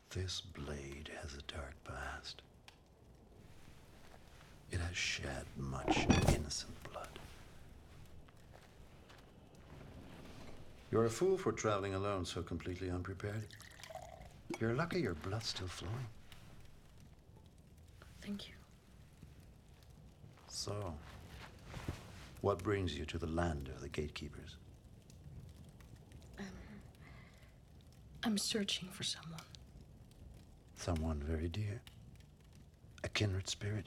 This blade has a dark past. It has shed much innocent blood. You're a fool for traveling alone so completely unprepared. You're lucky your blood's still flowing. Thank you. So, what brings you to the land of the gatekeepers? I'm searching for someone. Someone very dear. A kindred spirit.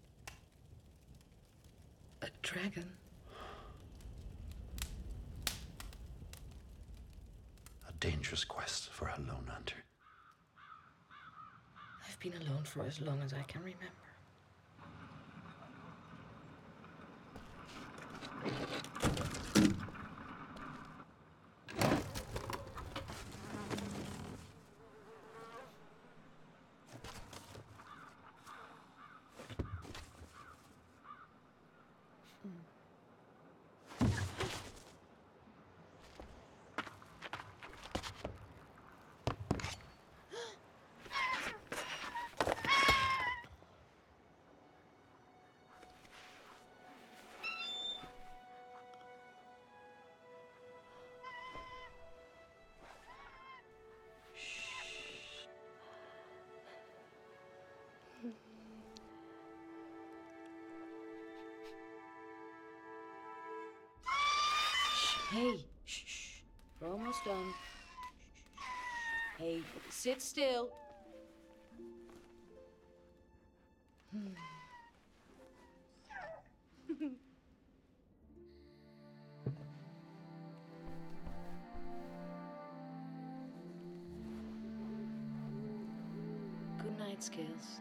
A dragon. A dangerous quest for a lone hunter. I've been alone for as long as I can remember. Hey, shh. We're almost done. Hey, sit still. Good night, Scales.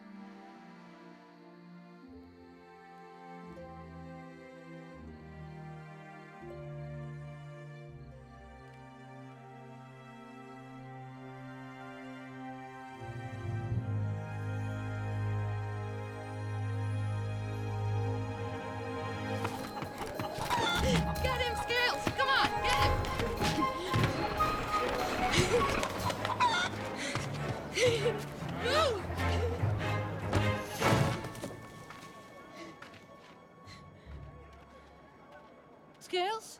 Get him, Scales! Come on, get him! Scales?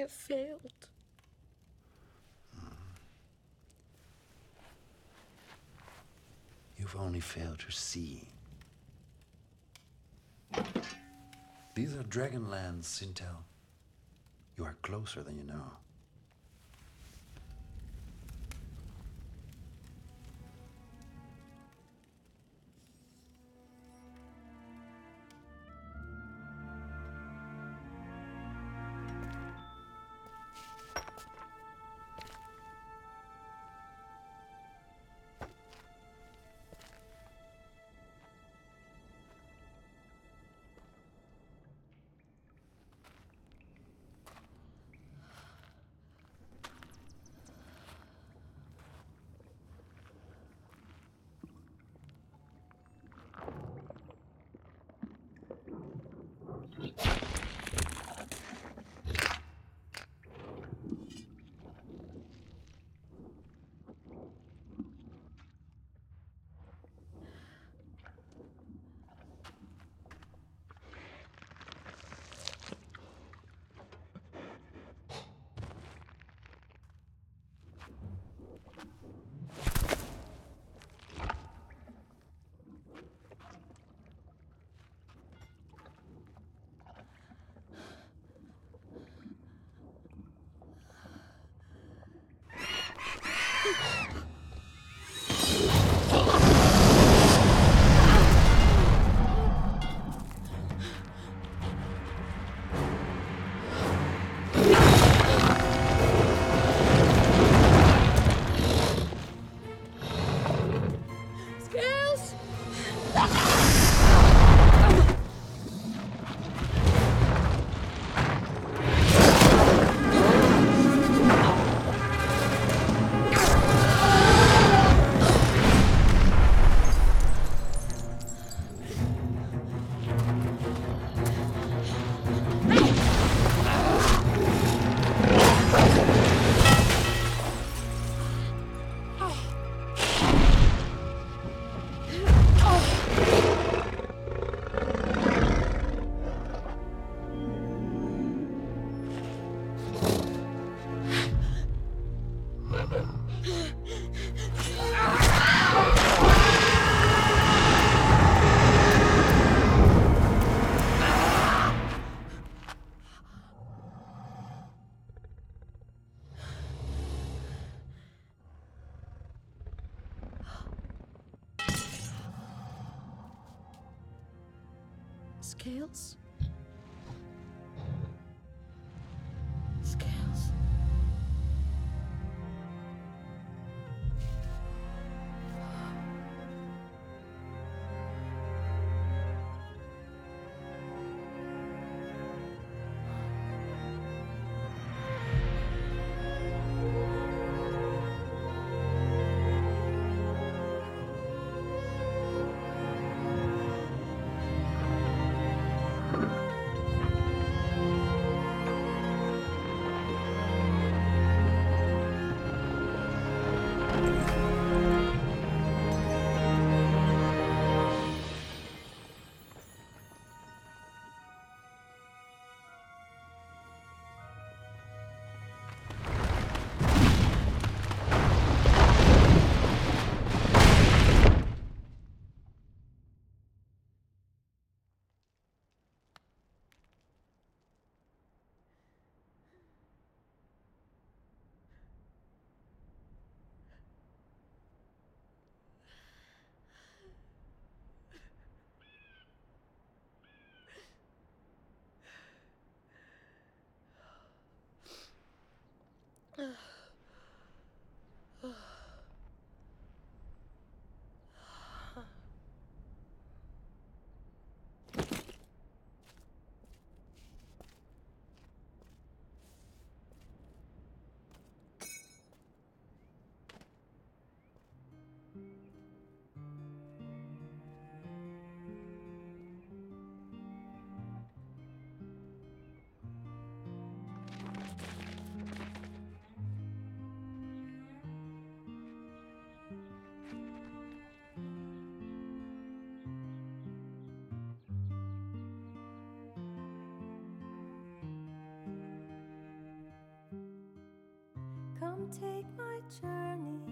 have failed. You've only failed to see. These are Dragonlands, Sintel. You are closer than you know. Scales! Scales? Scales? take my journey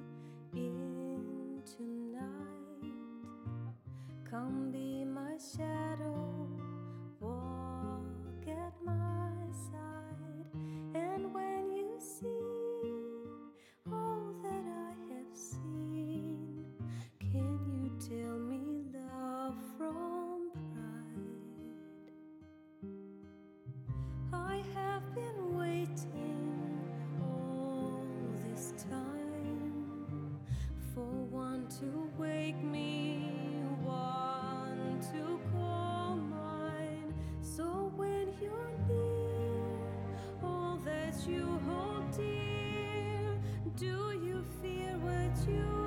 into night. Come be my shadow, walk at my side. And when you see all that I have seen, can you tell me love from pride? I have been waiting all this time for one to wake me, one to call mine. So when you're near, all that you hold dear, do you fear what you